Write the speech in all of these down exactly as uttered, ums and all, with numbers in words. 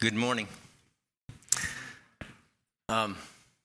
Good morning. Um,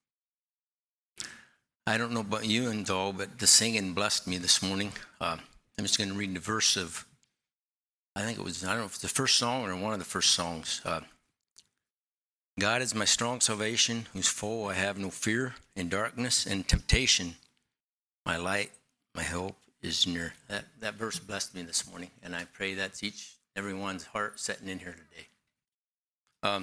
I don't know about you and all, but the singing blessed me this morning. Uh, I'm just going to read the verse of, I think it was, I don't know if it's the first song or one of the first songs. Uh, God is my strong salvation, whose foe I have no fear. In darkness and temptation, my light, my hope is near. That that verse blessed me this morning, and I pray that's each, everyone's heart sitting in here today. Um,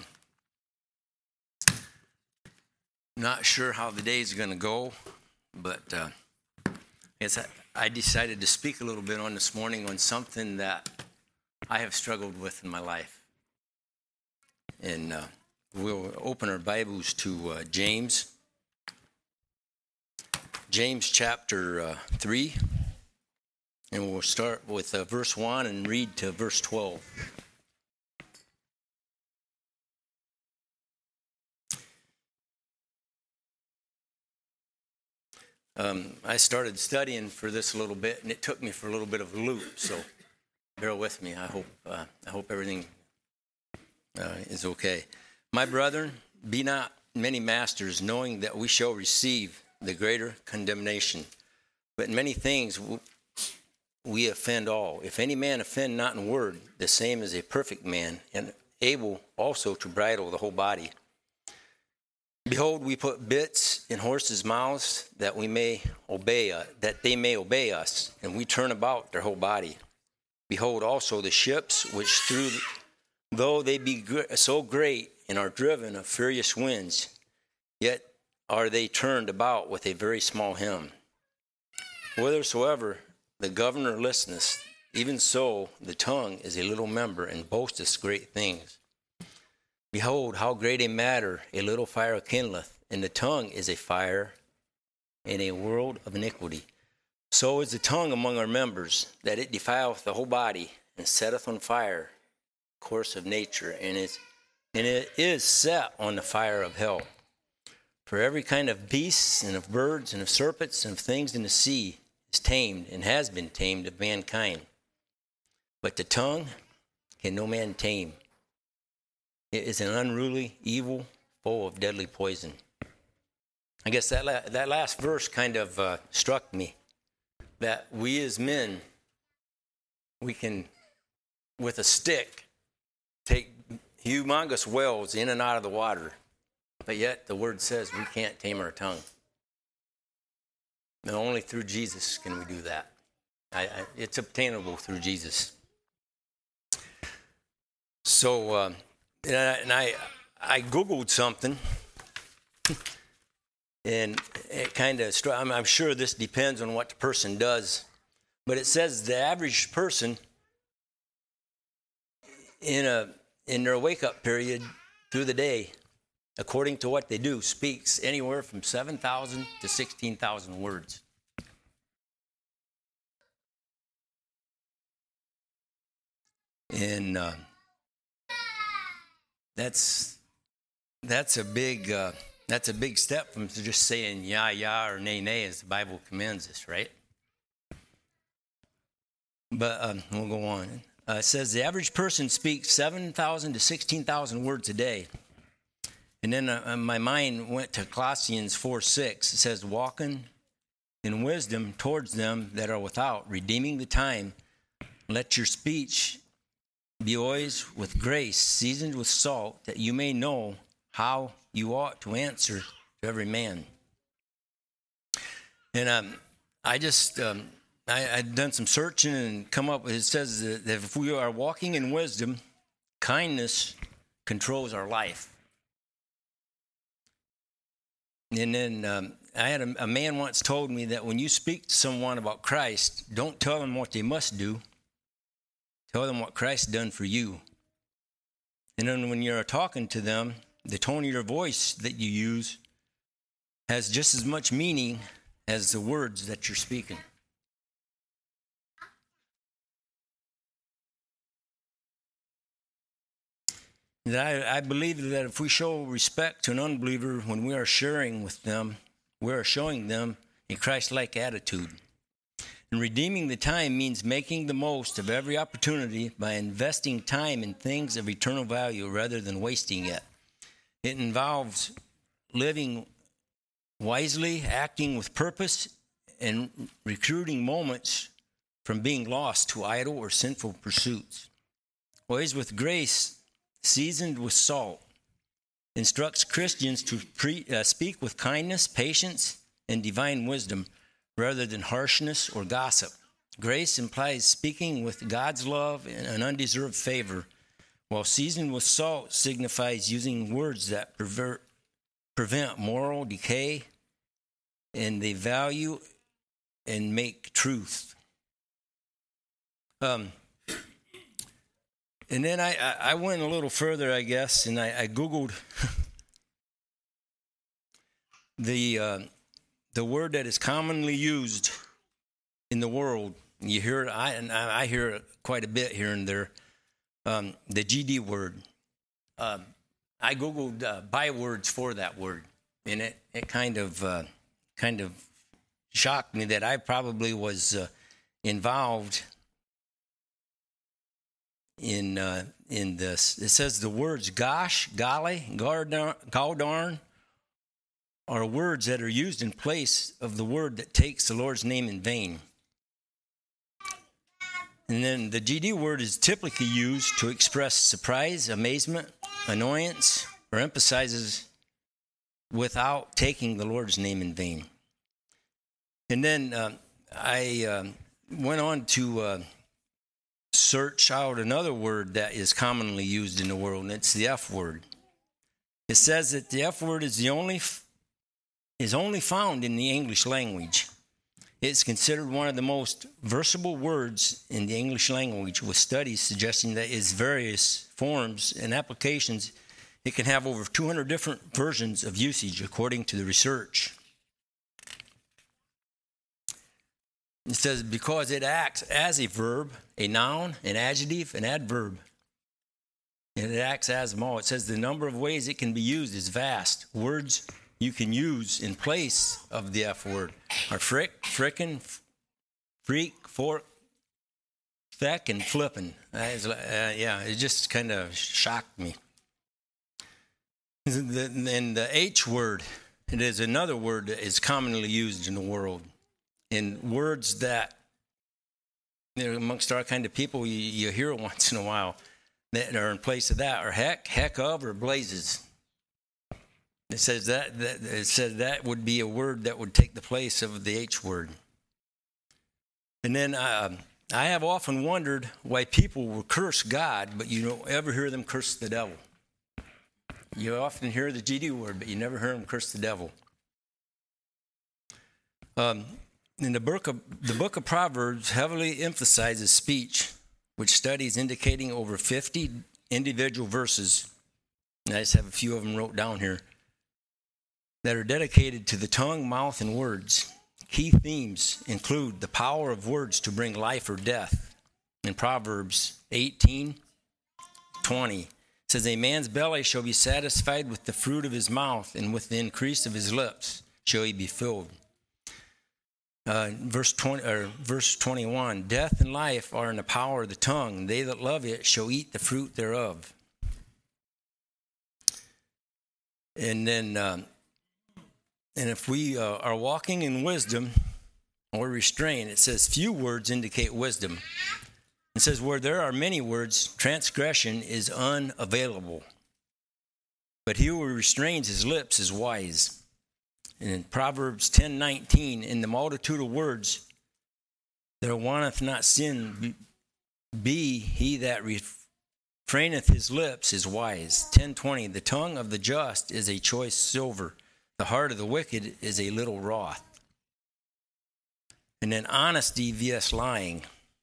not sure how the day is going to go, but uh, I guess I, I decided to speak a little bit on this morning on something that I have struggled with in my life. And uh, we'll open our Bibles to uh, James, James chapter uh, three, and we'll start with uh, verse one and read to verse twelve. Um, I started studying for this a little bit, and it took me for a little bit of a loop. So, bear with me. I hope uh, I hope everything uh, is okay. My brethren, be not many masters, knowing that we shall receive the greater condemnation. But in many things we offend all. If any man offend not in word, the same is a perfect man, and able also to bridle the whole body. Behold, we put bits in horses' mouths that we may obey, uh, that they may obey us, and we turn about their whole body. Behold, also the ships, which through, though they be gr- so great and are driven of furious winds, yet are they turned about with a very small helm. Whithersoever the governor listeneth, even so the tongue is a little member and boasteth great things. Behold, how great a matter a little fire kindleth, and the tongue is a fire in a world of iniquity. So is the tongue among our members, that it defileth the whole body, and setteth on fire the course of nature, and is and it is set on the fire of hell. For every kind of beasts, and of birds, and of serpents, and of things in the sea is tamed, and has been tamed of mankind. But the tongue can no man tame. It is an unruly evil, full of deadly poison. I guess that la- that last verse kind of uh, struck me, that we as men, we can, with a stick, take humongous wells in and out of the water, but yet the word says we can't tame our tongue. And only through Jesus can we do that. I, I, it's obtainable through Jesus. So, uh, And I, and I, I Googled something, and it kind of, I'm, I'm sure this depends on what the person does, but it says the average person in a in their wake-up period through the day, according to what they do, speaks anywhere from seven thousand to sixteen thousand words. And uh, That's that's a big uh, that's a big step from just saying yeah yeah or nay nay as the Bible commands us, right? But um, we'll go on. Uh, it says the average person speaks seven thousand to sixteen thousand words a day, and then uh, my mind went to Colossians four six. It says, "Walking in wisdom towards them that are without, redeeming the time. Let your speech be always with grace, seasoned with salt, that you may know how you ought to answer to every man." And um, I just, um, I, I'd done some searching and come up with, it says that if we are walking in wisdom, kindness controls our life. And then um, I had a, a man once told me that when you speak to someone about Christ, don't tell them what they must do. Tell them what Christ done for you. And then when you're talking to them, the tone of your voice that you use has just as much meaning as the words that you're speaking. And I, I believe that if we show respect to an unbeliever when we are sharing with them, we are showing them a Christ-like attitude. And redeeming the time means making the most of every opportunity by investing time in things of eternal value rather than wasting it. It involves living wisely, acting with purpose, and recruiting moments from being lost to idle or sinful pursuits. Ways with grace, seasoned with salt, instructs Christians to pre, uh, speak with kindness, patience, and divine wisdom rather than harshness or gossip. Grace implies speaking with God's love and an undeserved favor, while seasoned with salt signifies using words that pervert, prevent moral decay and they value and make truth. Um, and then I, I went a little further, I guess, and I, I Googled the uh, the word that is commonly used in the world. You hear it, I, and I hear it quite a bit here and there, um, the G D word. Um, I Googled uh, bywords for that word, and it, it kind of uh, kind of shocked me that I probably was uh, involved in uh, in this. It says the words gosh, golly, gawdarn are words that are used in place of the word that takes the Lord's name in vain. And then the G D word is typically used to express surprise, amazement, annoyance, or emphasizes without taking the Lord's name in vain. And then uh, I uh, went on to uh, search out another word that is commonly used in the world, and it's the F word. It says that the F word is the only f- is only found in the English language. It's considered one of the most versatile words in the English language, with studies suggesting that its various forms and applications, it can have over two hundred different versions of usage, according to the research. It says because it acts as a verb, a noun, an adjective, an adverb. And it acts as them all. It says the number of ways it can be used is vast. Words you can use in place of the F word are frick, frickin', freak, fork, feck, and flippin'. Uh, yeah, it just kind of shocked me. And the H word, it is another word that is commonly used in the world. In words that, you know, amongst our kind of people, you, you hear it once in a while, that are in place of that, or heck, heck of, or blazes. It says that, that it says that would be a word that would take the place of the H word. And then uh, I have often wondered why people will curse God, but you don't ever hear them curse the devil. You often hear the G D word, but you never hear them curse the devil. Um, in the book of the book of Proverbs heavily emphasizes speech, which studies indicating over fifty individual verses. And I just have a few of them wrote down here, that are dedicated to the tongue, mouth, and words. Key themes include the power of words to bring life or death. In Proverbs eighteen twenty, it says, a man's belly shall be satisfied with the fruit of his mouth, and with the increase of his lips shall he be filled. Uh, verse twenty or verse twenty-one, death and life are in the power of the tongue. They that love it shall eat the fruit thereof. And then, um, and if we uh, are walking in wisdom or restraint, it says few words indicate wisdom. It says where there are many words, transgression is unavailable. But he who restrains his lips is wise. And in Proverbs ten nineteen, in the multitude of words, there wanteth not sin, be he that refraineth his lips is wise. ten twenty, the tongue of the just is a choice silver. The heart of the wicked is a little wrath. And then honesty versus lying.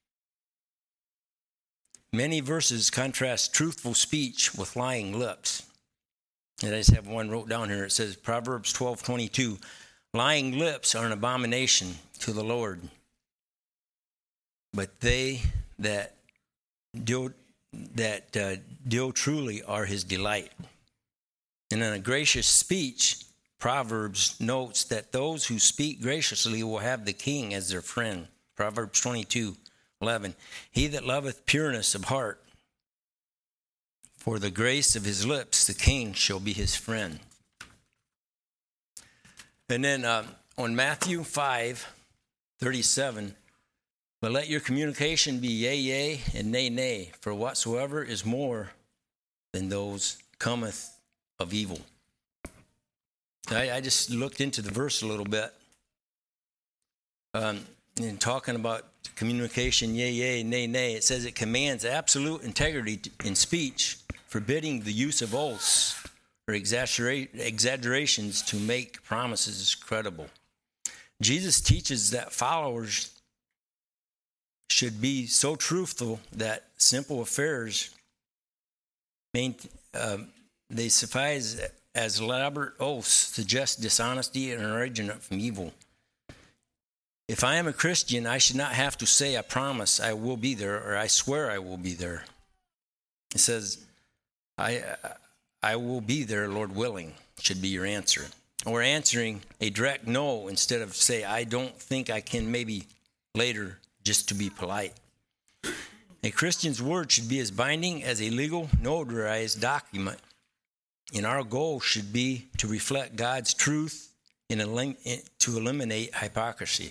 Many verses contrast truthful speech with lying lips. And I just have one wrote down here. It says, Proverbs twelve twenty-two, lying lips are an abomination to the Lord, but they that deal, that uh, deal truly are his delight. And in a gracious speech, Proverbs notes that those who speak graciously will have the king as their friend. Proverbs twenty-two eleven. He that loveth pureness of heart, for the grace of his lips, the king shall be his friend. And then uh, on Matthew five thirty-seven, but let your communication be yea, yea, and nay, nay, for whatsoever is more than those cometh of evil. I, I just looked into the verse a little bit. Um, and talking about communication, yea, yea, nay, nay, it says it commands absolute integrity in speech, forbidding the use of oaths or exaggerate, exaggerations to make promises credible. Jesus teaches that followers should be so truthful that simple affairs main, uh, they suffice as elaborate oaths suggest dishonesty and originate from evil. If I am a Christian, I should not have to say, I promise I will be there, or I swear I will be there. It says, I I will be there, Lord willing, should be your answer. Or answering a direct no instead of say, I don't think I can, maybe later, just to be polite. A Christian's word should be as binding as a legal notarized document. And our goal should be to reflect God's truth and elim- to eliminate hypocrisy.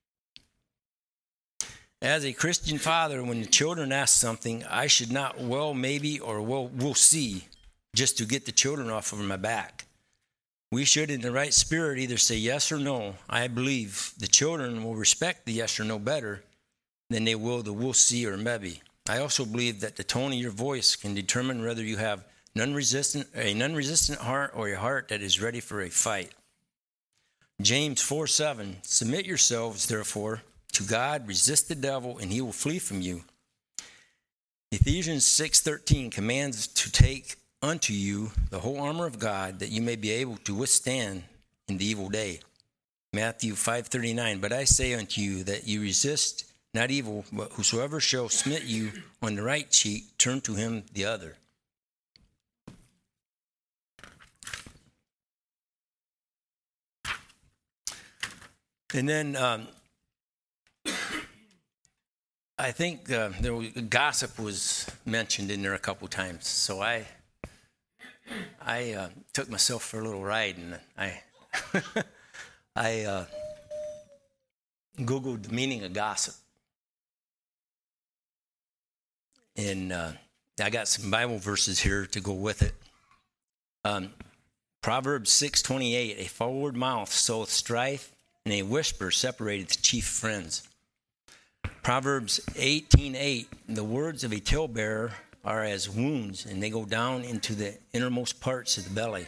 As a Christian father, when the children ask something, I should not, well, maybe, or well, we'll see, just to get the children off of my back. We should, in the right spirit, either say yes or no. I believe the children will respect the yes or no better than they will the we'll see or maybe. I also believe that the tone of your voice can determine whether you have non-resistant, a non-resistant heart or a heart that is ready for a fight. James four seven, submit yourselves, therefore, to God, resist the devil, and he will flee from you. Ephesians six thirteen commands to take unto you the whole armor of God, that you may be able to withstand in the evil day. Matthew five thirty-nine, but I say unto you that you resist not evil, but whosoever shall smite you on the right cheek, turn to him the other. And then um, I think uh, there was, gossip was mentioned in there a couple times. So I I uh, took myself for a little ride, and I I uh, Googled the meaning of gossip. And uh, I got some Bible verses here to go with it. Um, Proverbs six twenty-eight, a forward mouth soweth strife, and a whisper separated the chief friends. Proverbs eighteen eight, the words of a talebearer are as wounds, and they go down into the innermost parts of the belly.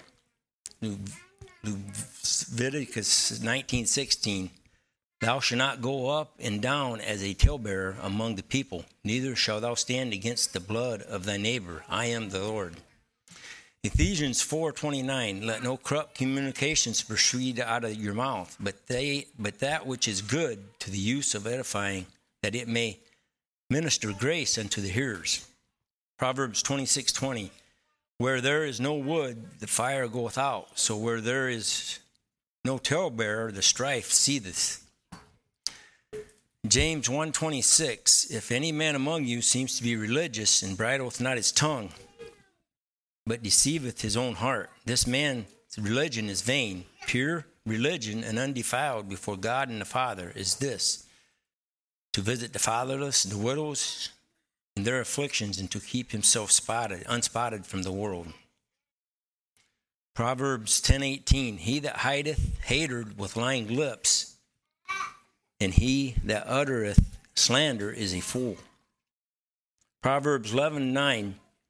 Leviticus nineteen sixteen, thou shalt not go up and down as a talebearer among the people, neither shalt thou stand against the blood of thy neighbor. I am the Lord. Ephesians four twenty-nine, let no corrupt communications proceed out of your mouth, but they but that which is good to the use of edifying, that it may minister grace unto the hearers. Proverbs twenty-six twenty, where there is no wood, the fire goeth out, so where there is no talebearer, the strife ceaseth. James one twenty-six, if any man among you seems to be religious and bridleth not his tongue, but deceiveth his own heart, this man's religion is vain. Pure religion and undefiled before God and the Father is this, to visit the fatherless, the widows, in their afflictions, and to keep himself spotted, unspotted from the world. Proverbs ten eighteen, he that hideth hatred with lying lips, and he that uttereth slander is a fool. Proverbs eleven nine,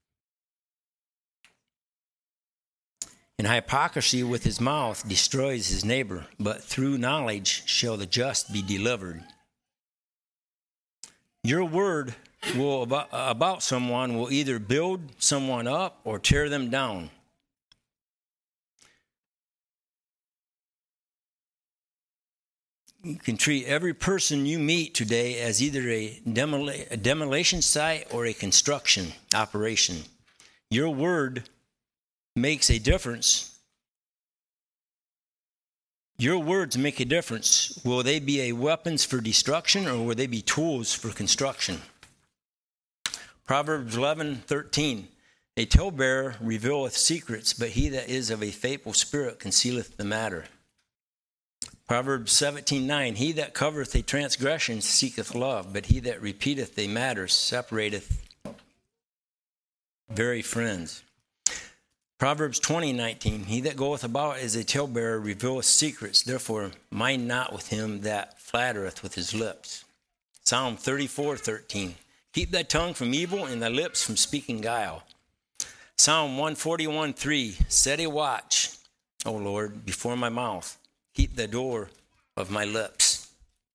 and hypocrisy with his mouth destroys his neighbor, but through knowledge shall the just be delivered. Your word will about, about someone will either build someone up or tear them down. You can treat every person you meet today as either a, demol- a demolition site or a construction operation. Your word makes a difference Your words make a difference. Will they be a weapons for destruction, or will they be tools for construction? Proverbs eleven thirteen. A talebearer revealeth secrets, but he that is of a faithful spirit concealeth the matter. Proverbs seventeen nine. He that covereth a transgression seeketh love, but he that repeateth a matter separateth very friends. Proverbs twenty nineteen. He that goeth about as a talebearer revealeth secrets, therefore mind not with him that flattereth with his lips. Psalm thirty-four thirteen. Keep thy tongue from evil and thy lips from speaking guile. Psalm one forty-one three. Set a watch, O Lord, before my mouth. Keep the door of my lips.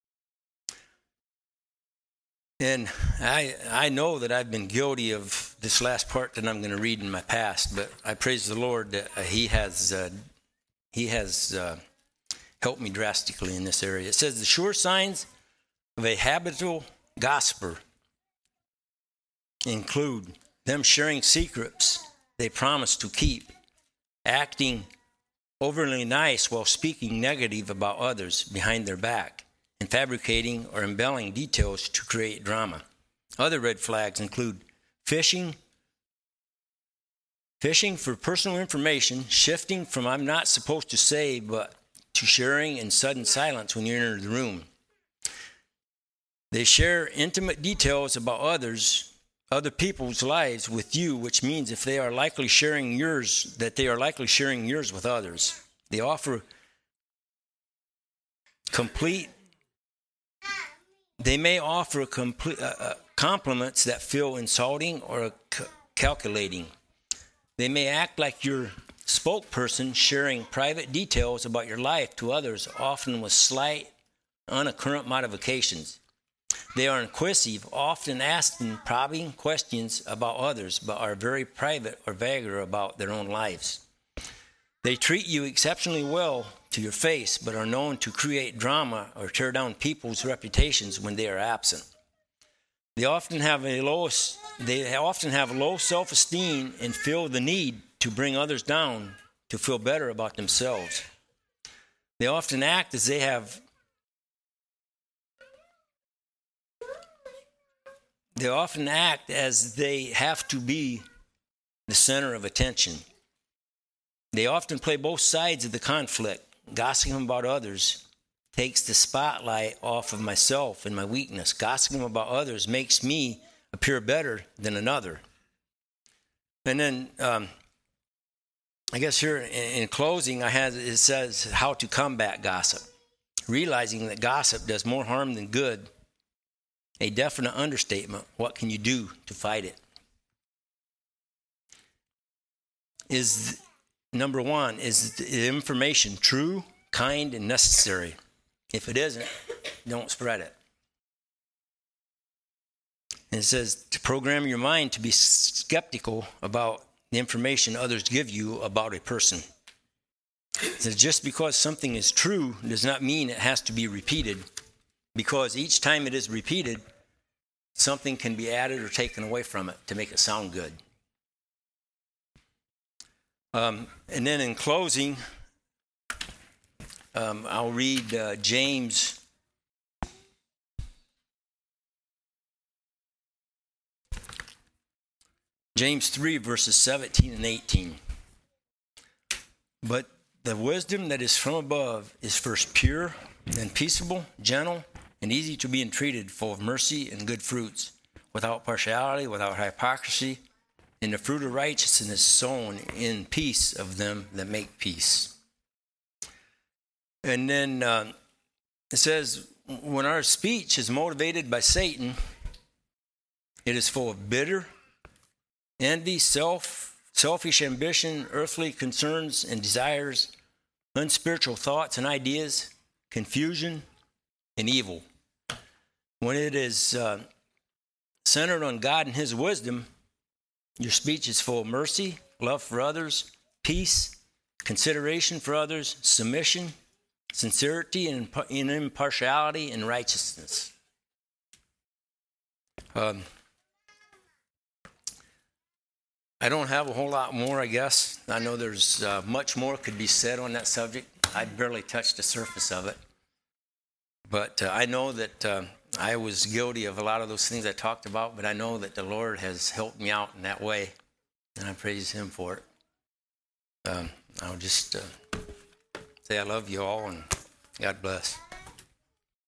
And I I know that I've been guilty of this last part that I'm going to read in my past, but I praise the Lord that He has uh, He has uh, helped me drastically in this area. It says the sure signs of a habitual gossiper include them sharing secrets they promise to keep, acting overly nice while speaking negative about others behind their back, and fabricating or embelling details to create drama. Other red flags include fishing, fishing for personal information, shifting from I'm not supposed to say, but to sharing in sudden silence when you enter the room. They share intimate details about others, other people's lives with you, which means if they are likely sharing yours, that they are likely sharing yours with others. They offer complete, they may offer complete uh, uh, compliments that feel insulting or c- calculating. They may act like your spokesperson, sharing private details about your life to others, often with slight, unoccurrent modifications. They are inquisitive, often asking probing questions about others, but are very private or vague about their own lives. They treat you exceptionally well to your face, but are known to create drama or tear down people's reputations when they are absent. They often have a low, they often have low self-esteem and feel the need to bring others down to feel better about themselves. They often act as they have They often act as they have to be the center of attention. They often play both sides of the conflict. Gossiping about others takes the spotlight off of myself and my weakness. Gossiping about others makes me appear better than another. And then, um, I guess here in, in closing, I had it says how to combat gossip. Realizing that gossip does more harm than good. A definite understatement. What can you do to fight it? Is number one, is the information true, kind, and necessary? If it isn't, don't spread it. And it says to program your mind to be skeptical about the information others give you about a person. It says just because something is true does not mean it has to be repeated, because each time it is repeated, something can be added or taken away from it to make it sound good. Um, and then in closing, um, I'll read uh, James James three, verses seventeen and eighteen. But the wisdom that is from above is first pure, then peaceable, gentle, and easy to be entreated, full of mercy and good fruits, without partiality, without hypocrisy, and the fruit of righteousness sown in peace of them that make peace. And then uh, it says, when our speech is motivated by Satan, it is full of bitter, envy, self, selfish ambition, earthly concerns and desires, unspiritual thoughts and ideas, confusion, and evil. When it is uh, centered on God and His wisdom, your speech is full of mercy, love for others, peace, consideration for others, submission, sincerity, and impartiality, and righteousness. Um, I don't have a whole lot more, I guess. I know there's uh, much more could be said on that subject. I barely touched the surface of it. But uh, I know that uh, I was guilty of a lot of those things I talked about, but I know that the Lord has helped me out in that way, and I praise him for it. Um, I'll just uh, say I love you all, and God bless.